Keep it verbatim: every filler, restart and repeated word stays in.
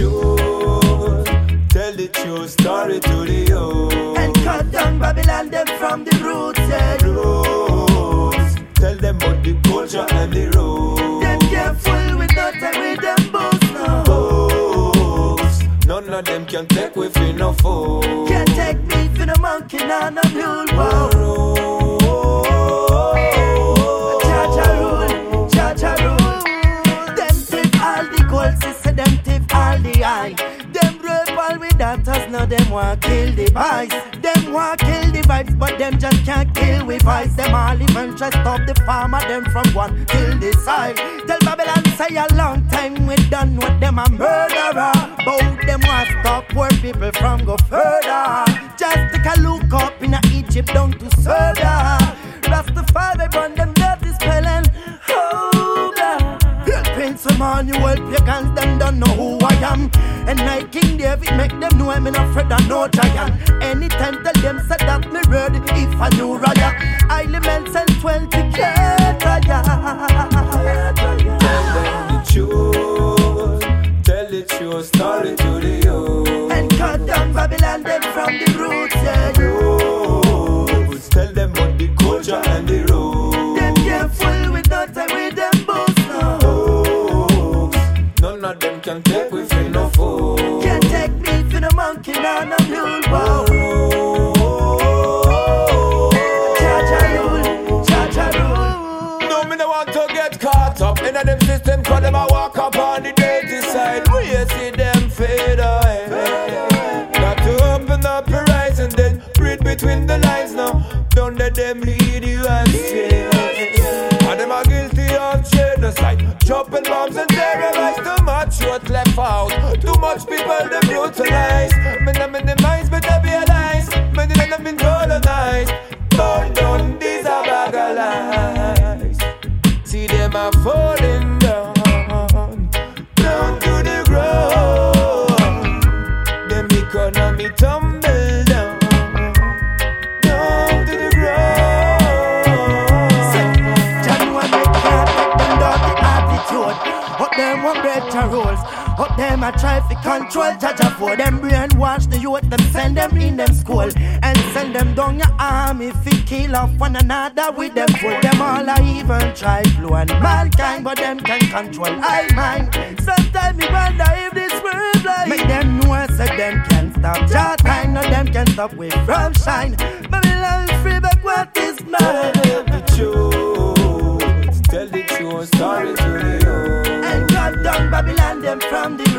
truth. Tell the true story to the youth. And cut down Babylon them from the roots, yeah. Roots. Tell them about the culture and the roots. Them careful with that and with them books now. Books. None of them can take with me no fool. Can't take me for the monkey now, no mule. Wow. Cha-cha rule, cha-cha rule. Them tip all the gold, sister, them tip all the eye. Them rape all with daughters, now them want kill the boys. Them want kill the vibes, but them just can't kill with vice. Them all even try stop the farmer, them from one kill the side. Tell Babylon say a long time we done with them a murderer. Both them want stop poor people from go further. Just take a look up in a Egypt down to Surda. Rastafari burn them dirty spelling. Hold on. Prince Emmanuel pagans, them don't know who I am. And I King David make them know I'm in afraid of no giant. Anytime tell them say that me ready if I knew riot. I limits and twenty K riot. Tell them the truth. Tell the true story to the youth. And cut down Babylon them from the roots, yeah. Roots. Tell them about the culture and the roots. Them careful with that and with them books now. Books. None of them can take with me no fool. Can't take me for the monkey now, no mule. Wow. Cha-cha rule, cha-cha rule. No, me no want to get caught up in a them system, cause them a walk up on the dirty side. We see them fade away. Got to open up your eyes and then read between the lines now. Don't let them lead you astray. And them are guilty of genocide, dropping bombs and terrorize. Too much what left out, too much people they brutalize. Men are minimized but they realize many of them been colonized. Burn down these are bag of lies. See them are falling down, down to the ground. Them economy tumble down, down to the ground. January can't take them dirty attitude. Up them one better rules. Up them a try to control. Jaja for them brainwash the youth. Them send them in them school and send them down your army. If you kill off one another with them full. Them all a even try blue and mankind, but them can control I mind. Sometimes me wonder if this world like make them know so them can stop. Jah time, no them can stop we from shine. Babylon free back what is mine. The truth, tell the true story to the youth. And cut down Babylon them from the